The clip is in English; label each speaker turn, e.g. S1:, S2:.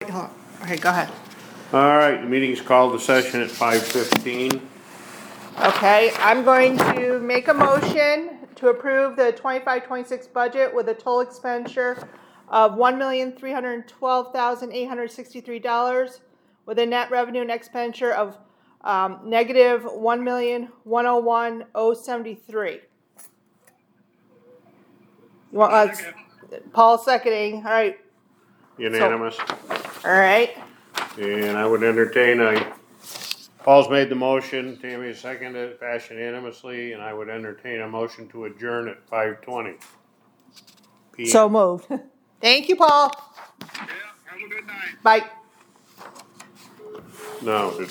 S1: hold on. Okay, go ahead.
S2: All right, the meeting's called to session at 5:15.
S1: Okay, I'm going to make a motion to approve the 25-26 budget with a total expenditure of $1,312,863 with a net revenue and expenditure of negative $1,101,073. You want Paul seconding? All right.
S2: Unanimous.
S1: All right.
S2: And I would entertain Paul's made the motion, Tammy seconded it, passed unanimously, and I would entertain a motion to adjourn at 5:20 p.m.
S1: So moved. Thank you, Paul.
S3: Yeah, have a good night.
S1: Bye.
S2: No,